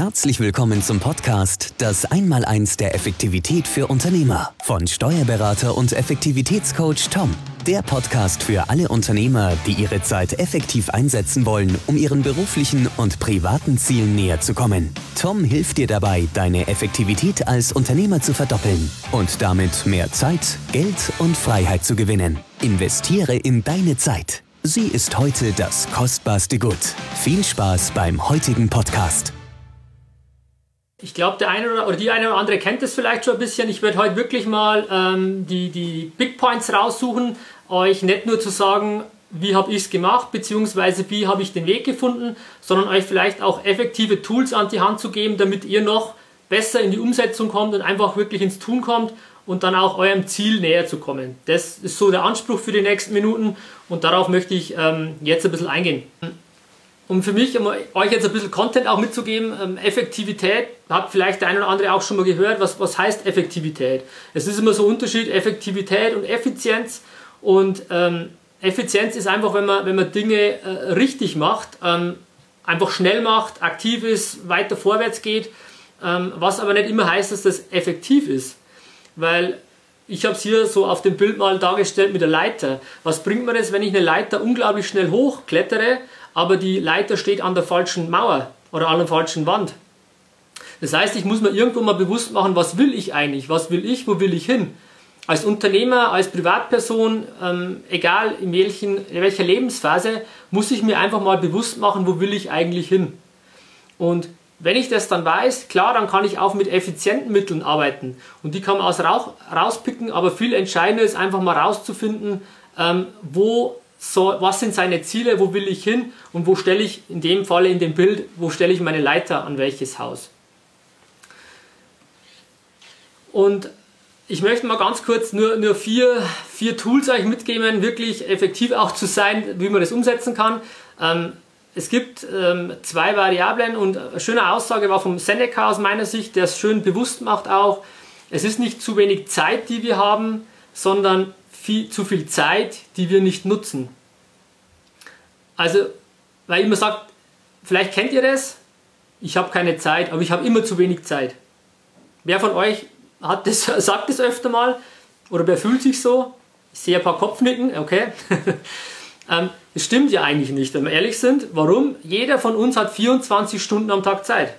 Herzlich willkommen zum Podcast Das Einmaleins der Effektivität für Unternehmer von Steuerberater und Effektivitätscoach Tom. Der Podcast für alle Unternehmer, die ihre Zeit effektiv einsetzen wollen, um ihren beruflichen und privaten Zielen näher zu kommen. Tom hilft dir dabei, deine Effektivität als Unternehmer zu verdoppeln und damit mehr Zeit, Geld und Freiheit zu gewinnen. Investiere in deine Zeit. Sie ist heute das kostbarste Gut. Viel Spaß beim heutigen Podcast. Ich glaube, der eine oder die eine oder andere kennt es vielleicht schon ein bisschen. Ich werde heute wirklich mal die Big Points raussuchen, euch nicht nur zu sagen, wie habe ich es gemacht, beziehungsweise wie habe ich den Weg gefunden, sondern euch vielleicht auch effektive Tools an die Hand zu geben, damit ihr noch besser in die Umsetzung kommt und einfach wirklich ins Tun kommt und dann auch eurem Ziel näher zu kommen. Das ist so der Anspruch für die nächsten Minuten und darauf möchte ich jetzt ein bisschen eingehen. Um für mich, um euch jetzt ein bisschen Content auch mitzugeben, Effektivität, hat vielleicht der eine oder andere auch schon mal gehört, was heißt Effektivität? Es ist immer so ein Unterschied, Effektivität und Effizienz. Und Effizienz ist einfach, wenn man Dinge richtig macht, einfach schnell macht, aktiv ist, weiter vorwärts geht, was aber nicht immer heißt, dass das effektiv ist. Weil ich habe es hier so auf dem Bild mal dargestellt mit der Leiter. Was bringt mir das, wenn ich eine Leiter unglaublich schnell hochklettere, aber die Leiter steht an der falschen Mauer oder an der falschen Wand? Das heißt, ich muss mir irgendwo mal bewusst machen, was will ich eigentlich? Was will ich? Wo will ich hin? Als Unternehmer, als Privatperson, egal in welcher Lebensphase, muss ich mir einfach mal bewusst machen, wo will ich eigentlich hin? Und wenn ich das dann weiß, klar, dann kann ich auch mit effizienten Mitteln arbeiten. Und die kann man rauspicken, aber viel entscheidender ist einfach mal rauszufinden, was sind seine Ziele, wo will ich hin und wo stelle ich, in dem Falle in dem Bild, wo stelle ich meine Leiter an welches Haus. Und ich möchte mal ganz kurz nur vier Tools euch mitgeben, wirklich effektiv auch zu sein, wie man das umsetzen kann. Es gibt zwei Variablen und eine schöne Aussage war vom Seneca aus meiner Sicht, der es schön bewusst macht auch. Es ist nicht zu wenig Zeit, die wir haben, sondern zu viel Zeit, die wir nicht nutzen. Also, weil immer sagt, vielleicht kennt ihr das, ich habe keine Zeit, aber ich habe immer zu wenig Zeit. Wer von euch sagt das öfter mal oder wer fühlt sich so? Ich sehe ein paar Kopfnicken, okay. Es stimmt ja eigentlich nicht, wenn wir ehrlich sind. Warum? Jeder von uns hat 24 Stunden am Tag Zeit.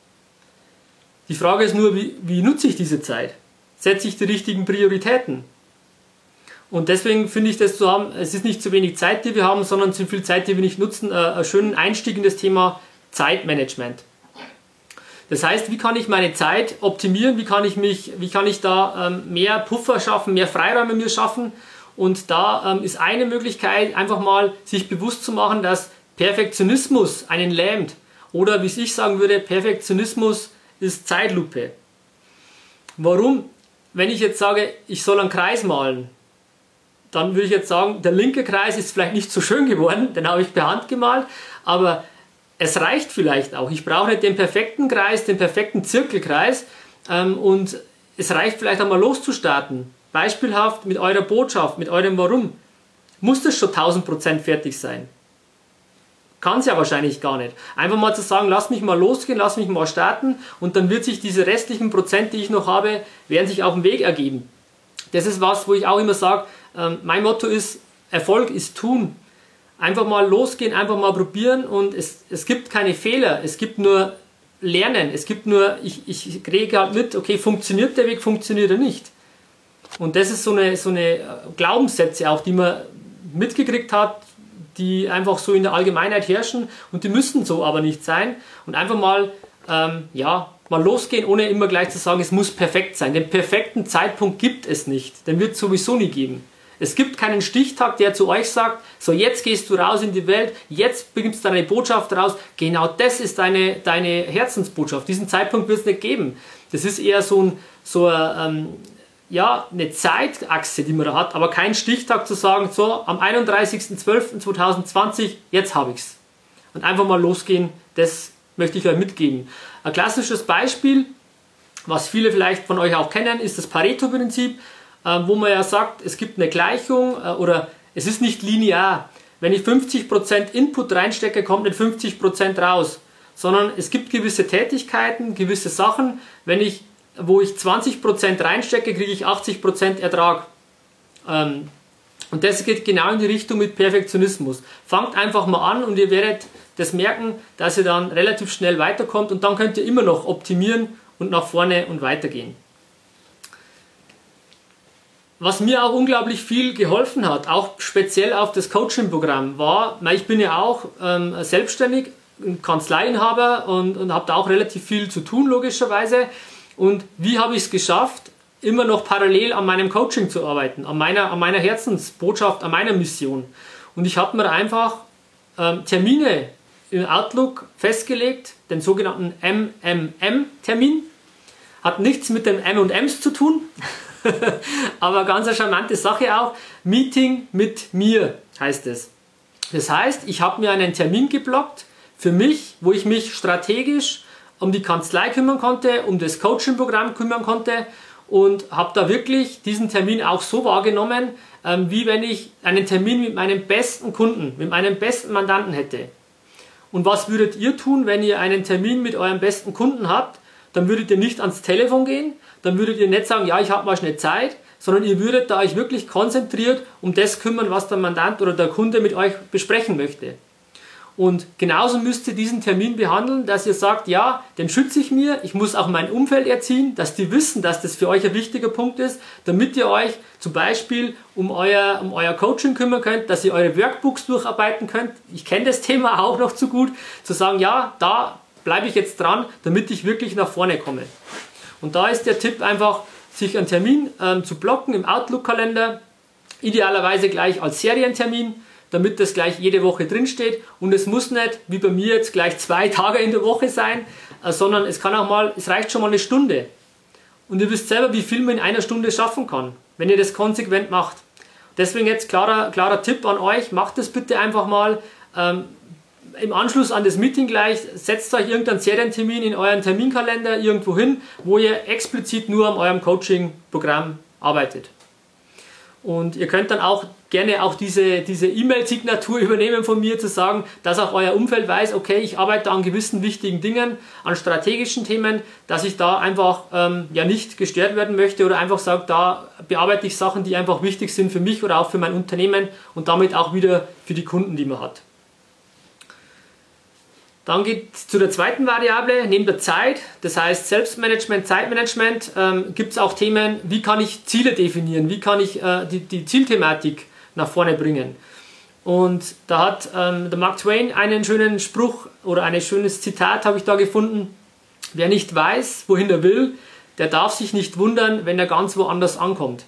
Die Frage ist nur, wie nutze ich diese Zeit? Setze ich die richtigen Prioritäten? Und deswegen finde ich das zu haben, es ist nicht zu wenig Zeit, die wir haben, sondern zu viel Zeit, die wir nicht nutzen. Einen schönen Einstieg in das Thema Zeitmanagement. Das heißt, wie kann ich meine Zeit optimieren? Wie kann ich da mehr Puffer schaffen, mehr Freiräume mir schaffen? Und da ist eine Möglichkeit, einfach mal sich bewusst zu machen, dass Perfektionismus einen lähmt. Oder wie ich sagen würde, Perfektionismus ist Zeitlupe. Warum? Wenn ich jetzt sage, ich soll einen Kreis malen, dann würde ich jetzt sagen, der linke Kreis ist vielleicht nicht so schön geworden, den habe ich per Hand gemalt, aber es reicht vielleicht auch. Ich brauche nicht den perfekten Kreis, den perfekten Zirkelkreis und es reicht vielleicht auch mal loszustarten. Beispielhaft mit eurer Botschaft, mit eurem Warum. Muss das schon 1000% fertig sein? Kann es ja wahrscheinlich gar nicht. Einfach mal zu sagen, lass mich mal losgehen, lass mich mal starten und dann wird sich diese restlichen Prozent, die ich noch habe, werden sich auf dem Weg ergeben. Das ist was, wo ich auch immer sage, mein Motto ist, Erfolg ist tun. Einfach mal losgehen, einfach mal probieren und es gibt keine Fehler, es gibt nur Lernen, es gibt nur, ich kriege halt mit, okay, funktioniert der Weg, funktioniert er nicht. Und das ist so eine Glaubenssätze auch, die man mitgekriegt hat, die einfach so in der Allgemeinheit herrschen und die müssen so aber nicht sein. Und einfach mal, mal losgehen, ohne immer gleich zu sagen, es muss perfekt sein. Den perfekten Zeitpunkt gibt es nicht, den wird es sowieso nie geben. Es gibt keinen Stichtag, der zu euch sagt, so jetzt gehst du raus in die Welt, jetzt bringst du deine Botschaft raus. Genau das ist deine Herzensbotschaft. Diesen Zeitpunkt wird es nicht geben. Das ist eher eine Zeitachse, die man da hat, aber kein Stichtag zu sagen, so am 31.12.2020, jetzt habe ich es. Und einfach mal losgehen, das möchte ich euch mitgeben. Ein klassisches Beispiel, was viele vielleicht von euch auch kennen, ist das Pareto-Prinzip, wo man ja sagt, es gibt eine Gleichung oder es ist nicht linear. Wenn ich 50% Input reinstecke, kommt nicht 50% raus, sondern es gibt gewisse Tätigkeiten, gewisse Sachen, wo ich 20% reinstecke, kriege ich 80% Ertrag. Und das geht genau in die Richtung mit Perfektionismus. Fangt einfach mal an und ihr werdet das merken, dass ihr dann relativ schnell weiterkommt und dann könnt ihr immer noch optimieren und nach vorne und weitergehen. Was mir auch unglaublich viel geholfen hat, auch speziell auf das Coaching-Programm, war, ich bin ja auch selbstständig, Kanzleiinhaber und habe da auch relativ viel zu tun, logischerweise. Und wie habe ich es geschafft, immer noch parallel an meinem Coaching zu arbeiten, an meiner Herzensbotschaft, an meiner Mission. Und ich habe mir einfach Termine in Outlook festgelegt, den sogenannten MMM-Termin. Hat nichts mit den M&Ms zu tun, aber ganz eine charmante Sache auch. Meeting mit mir heißt es. Das heißt, ich habe mir einen Termin geblockt für mich, wo ich mich strategisch um die Kanzlei kümmern konnte, um das Coaching-Programm kümmern konnte und habe da wirklich diesen Termin auch so wahrgenommen, wie wenn ich einen Termin mit meinem besten Kunden, mit meinem besten Mandanten hätte. Und was würdet ihr tun, wenn ihr einen Termin mit eurem besten Kunden habt? Dann würdet ihr nicht ans Telefon gehen, dann würdet ihr nicht sagen, ja, ich habe mal schnell Zeit, sondern ihr würdet da euch wirklich konzentriert um das kümmern, was der Mandant oder der Kunde mit euch besprechen möchte. Und genauso müsst ihr diesen Termin behandeln, dass ihr sagt, ja, den schütze ich mir, ich muss auch mein Umfeld erziehen, dass die wissen, dass das für euch ein wichtiger Punkt ist, damit ihr euch zum Beispiel um euer Coaching kümmern könnt, dass ihr eure Workbooks durcharbeiten könnt. Ich kenne das Thema auch noch zu gut, zu sagen, ja, da bleibe ich jetzt dran, damit ich wirklich nach vorne komme. Und da ist der Tipp einfach, sich einen Termin zu blocken im Outlook-Kalender, idealerweise gleich als Serientermin, damit das gleich jede Woche drinsteht. Und es muss nicht, wie bei mir jetzt, gleich 2 Tage in der Woche sein, sondern es reicht schon mal eine Stunde. Und ihr wisst selber, wie viel man in einer Stunde schaffen kann, wenn ihr das konsequent macht. Deswegen jetzt klarer Tipp an euch, macht das bitte einfach mal. Im Anschluss an das Meeting gleich, setzt euch irgendeinen Serientermin in euren Terminkalender irgendwo hin, wo ihr explizit nur an eurem Coaching-Programm arbeitet. Und ihr könnt dann auch gerne auch diese E-Mail-Signatur übernehmen von mir, zu sagen, dass auch euer Umfeld weiß, okay, ich arbeite an gewissen wichtigen Dingen, an strategischen Themen, dass ich da einfach nicht gestört werden möchte oder einfach sage, da bearbeite ich Sachen, die einfach wichtig sind für mich oder auch für mein Unternehmen und damit auch wieder für die Kunden, die man hat. Dann geht es zu der zweiten Variable, neben der Zeit, das heißt Selbstmanagement, Zeitmanagement, gibt es auch Themen, wie kann ich Ziele definieren, wie kann ich die Zielthematik nach vorne bringen. Und da hat der Mark Twain einen schönen Spruch oder ein schönes Zitat habe ich da gefunden: Wer nicht weiß, wohin er will, der darf sich nicht wundern, wenn er ganz woanders ankommt.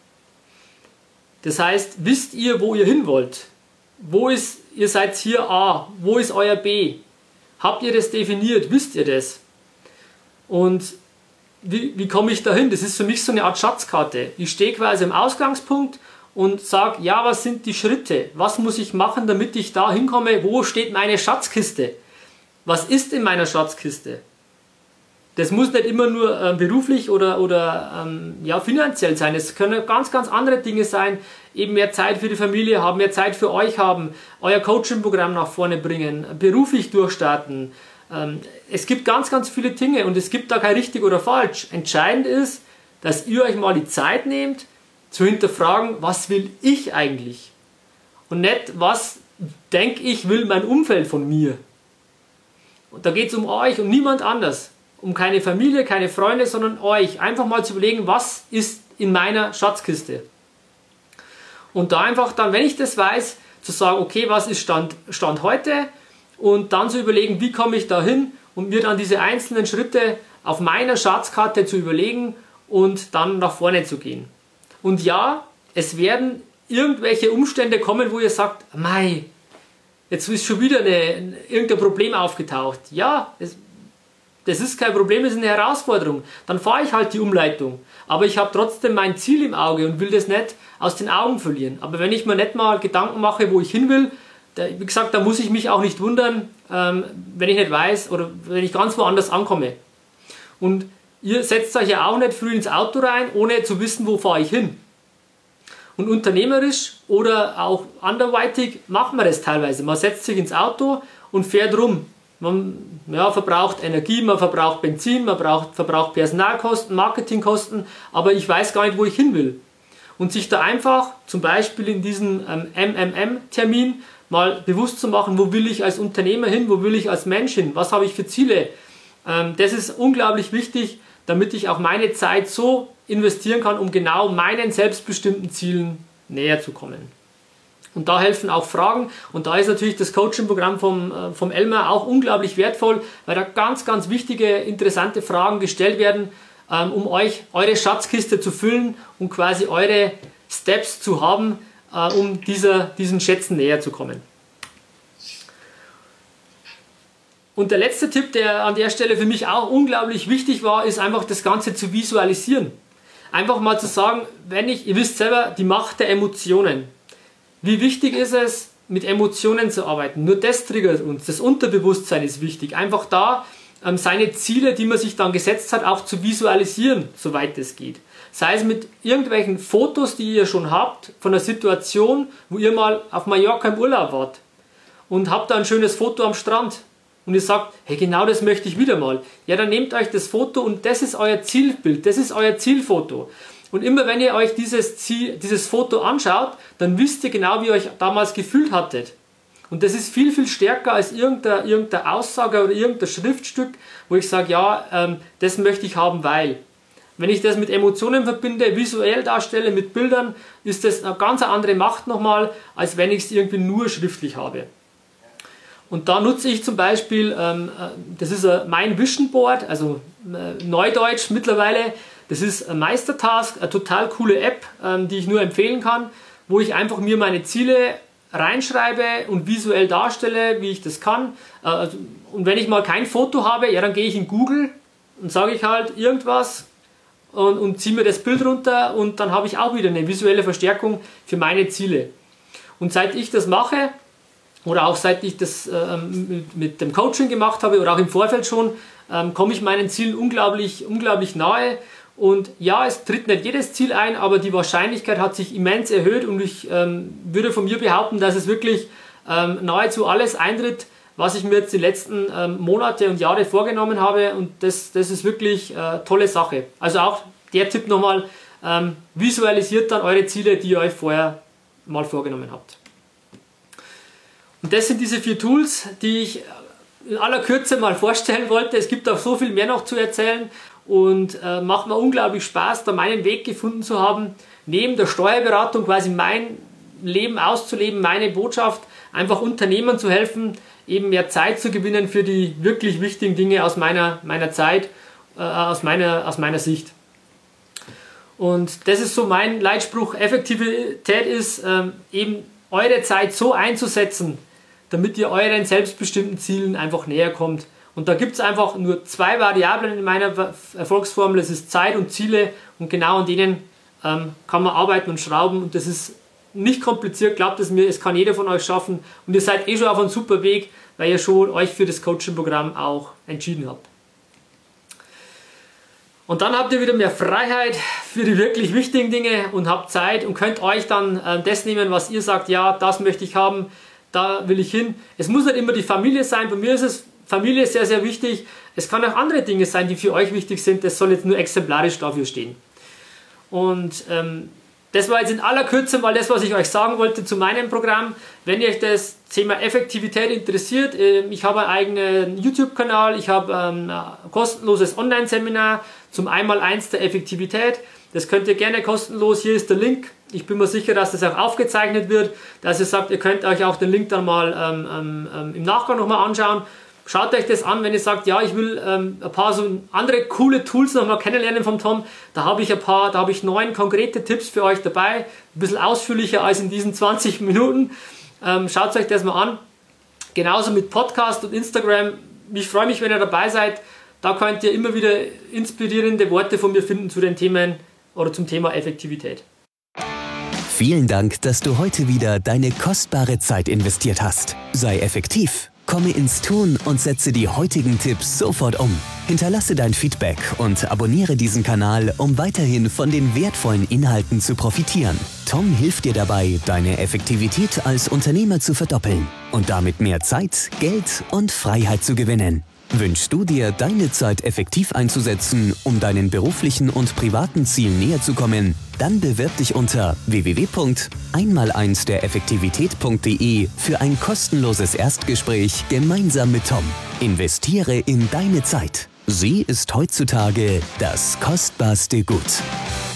Das heißt, wisst ihr, wo ihr hin wollt? Ihr seid hier A, wo ist euer B? Habt ihr das definiert? Wisst ihr das? Und wie komme ich da hin? Das ist für mich so eine Art Schatzkarte. Ich stehe quasi am Ausgangspunkt und sage, ja, was sind die Schritte? Was muss ich machen, damit ich da hinkomme? Wo steht meine Schatzkiste? Was ist in meiner Schatzkiste? Das muss nicht immer nur beruflich oder finanziell sein. Es können ganz, ganz andere Dinge sein. Eben mehr Zeit für die Familie haben, mehr Zeit für euch haben, euer Coaching-Programm nach vorne bringen, beruflich durchstarten. Es gibt ganz, ganz viele Dinge und es gibt da kein richtig oder falsch. Entscheidend ist, dass ihr euch mal die Zeit nehmt, zu hinterfragen, was will ich eigentlich? Und nicht, was denke ich, will mein Umfeld von mir. Und da geht es um euch und niemand anders. Um keine Familie, keine Freunde, sondern euch. Einfach mal zu überlegen, was ist in meiner Schatzkiste. Und da einfach dann, wenn ich das weiß, zu sagen, okay, was ist Stand heute? Und dann zu überlegen, wie komme ich da hin? Und mir dann diese einzelnen Schritte auf meiner Schatzkarte zu überlegen und dann nach vorne zu gehen. Und ja, es werden irgendwelche Umstände kommen, wo ihr sagt, mei, jetzt ist schon wieder irgendein Problem aufgetaucht. Ja, das ist kein Problem, das ist eine Herausforderung. Dann fahre ich halt die Umleitung. Aber ich habe trotzdem mein Ziel im Auge und will das nicht aus den Augen verlieren. Aber wenn ich mir nicht mal Gedanken mache, wo ich hin will, wie gesagt, da muss ich mich auch nicht wundern, wenn ich nicht weiß oder wenn ich ganz woanders ankomme. Und ihr setzt euch ja auch nicht früh ins Auto rein, ohne zu wissen, wo fahre ich hin. Und unternehmerisch oder auch anderweitig macht man das teilweise. Man setzt sich ins Auto und fährt rum. Man verbraucht Energie, man verbraucht Benzin, man verbraucht Personalkosten, Marketingkosten, aber ich weiß gar nicht, wo ich hin will. Und sich da einfach, zum Beispiel in diesem MMM-Termin, mal bewusst zu machen, wo will ich als Unternehmer hin, wo will ich als Mensch hin, was habe ich für Ziele. Das ist unglaublich wichtig, damit ich auch meine Zeit so investieren kann, um genau meinen selbstbestimmten Zielen näher zu kommen. Und da helfen auch Fragen und da ist natürlich das Coaching-Programm vom Elmar auch unglaublich wertvoll, weil da ganz, ganz wichtige, interessante Fragen gestellt werden, um euch eure Schatzkiste zu füllen und quasi eure Steps zu haben, um diesen Schätzen näher zu kommen. Und der letzte Tipp, der an der Stelle für mich auch unglaublich wichtig war, ist einfach das Ganze zu visualisieren. Einfach mal zu sagen, ihr wisst selber, die Macht der Emotionen. Wie wichtig ist es, mit Emotionen zu arbeiten? Nur das triggert uns. Das Unterbewusstsein ist wichtig. Einfach da seine Ziele, die man sich dann gesetzt hat, auch zu visualisieren, soweit es geht. Sei es mit irgendwelchen Fotos, die ihr schon habt, von einer Situation, wo ihr mal auf Mallorca im Urlaub wart und habt da ein schönes Foto am Strand und ihr sagt, hey, genau das möchte ich wieder mal. Ja, dann nehmt euch das Foto und das ist euer Zielbild, das ist euer Zielfoto. Und immer wenn ihr euch dieses Foto anschaut, dann wisst ihr genau, wie ihr euch damals gefühlt hattet. Und das ist viel, viel stärker als irgendeine Aussage oder irgendein Schriftstück, wo ich sage, ja, das möchte ich haben, weil. Wenn ich das mit Emotionen verbinde, visuell darstelle, mit Bildern, ist das eine ganz andere Macht nochmal, als wenn ich es irgendwie nur schriftlich habe. Und da nutze ich zum Beispiel, das ist mein Vision Board, also Neudeutsch mittlerweile. Das ist ein Meistertask, eine total coole App, die ich nur empfehlen kann, wo ich einfach mir meine Ziele reinschreibe und visuell darstelle, wie ich das kann. Und wenn ich mal kein Foto habe, ja, dann gehe ich in Google und sage ich halt irgendwas und ziehe mir das Bild runter und dann habe ich auch wieder eine visuelle Verstärkung für meine Ziele. Und seit ich das mache, oder auch seit ich das mit dem Coaching gemacht habe oder auch im Vorfeld schon, komme ich meinen Zielen unglaublich, unglaublich nahe. Und ja, es tritt nicht jedes Ziel ein, aber die Wahrscheinlichkeit hat sich immens erhöht und ich würde von mir behaupten, dass es wirklich nahezu alles eintritt, was ich mir jetzt die letzten Monate und Jahre vorgenommen habe und das ist wirklich tolle Sache. Also auch der Tipp nochmal, visualisiert dann eure Ziele, die ihr euch vorher mal vorgenommen habt. Und das sind diese 4 Tools, die ich in aller Kürze mal vorstellen wollte. Es gibt auch so viel mehr noch zu erzählen. Und macht mir unglaublich Spaß, da meinen Weg gefunden zu haben, neben der Steuerberatung quasi mein Leben auszuleben, meine Botschaft, einfach Unternehmern zu helfen, eben mehr Zeit zu gewinnen für die wirklich wichtigen Dinge aus meiner Zeit, aus meiner Sicht. Und das ist so mein Leitspruch, Effektivität ist eben eure Zeit so einzusetzen, damit ihr euren selbstbestimmten Zielen einfach näher kommt. Und da gibt es einfach nur 2 Variablen in meiner Erfolgsformel, das ist Zeit und Ziele und genau an denen kann man arbeiten und schrauben und das ist nicht kompliziert, glaubt es mir, es kann jeder von euch schaffen und ihr seid schon auf einem super Weg, weil ihr schon euch für das Coaching-Programm auch entschieden habt. Und dann habt ihr wieder mehr Freiheit für die wirklich wichtigen Dinge und habt Zeit und könnt euch dann das nehmen, was ihr sagt, ja, das möchte ich haben, da will ich hin. Es muss nicht immer die Familie sein, bei mir ist es Familie sehr, sehr wichtig. Es kann auch andere Dinge sein, die für euch wichtig sind. Das soll jetzt nur exemplarisch dafür stehen. Und das war jetzt in aller Kürze mal das, was ich euch sagen wollte zu meinem Programm. Wenn euch das Thema Effektivität interessiert, ich habe einen eigenen YouTube-Kanal, ich habe ein kostenloses Online-Seminar zum 1x1 der Effektivität. Das könnt ihr gerne kostenlos, hier ist der Link. Ich bin mir sicher, dass das auch aufgezeichnet wird, dass ihr sagt, ihr könnt euch auch den Link dann mal im Nachgang nochmal anschauen. Schaut euch das an, wenn ihr sagt, ja, ich will ein paar so andere coole Tools nochmal kennenlernen vom Tom. Da habe ich 9 konkrete Tipps für euch dabei. Ein bisschen ausführlicher als in diesen 20 Minuten. Schaut euch das mal an. Genauso mit Podcast und Instagram. Ich freue mich, wenn ihr dabei seid. Da könnt ihr immer wieder inspirierende Worte von mir finden zu den Themen oder zum Thema Effektivität. Vielen Dank, dass du heute wieder deine kostbare Zeit investiert hast. Sei effektiv. Komme ins Tun und setze die heutigen Tipps sofort um. Hinterlasse dein Feedback und abonniere diesen Kanal, um weiterhin von den wertvollen Inhalten zu profitieren. Tom hilft dir dabei, deine Effektivität als Unternehmer zu verdoppeln und damit mehr Zeit, Geld und Freiheit zu gewinnen. Wünschst du dir, deine Zeit effektiv einzusetzen, um deinen beruflichen und privaten Zielen näher zu kommen? Dann bewirb dich unter www.einmal1dereffektivität.de für ein kostenloses Erstgespräch gemeinsam mit Tom. Investiere in deine Zeit. Sie ist heutzutage das kostbarste Gut.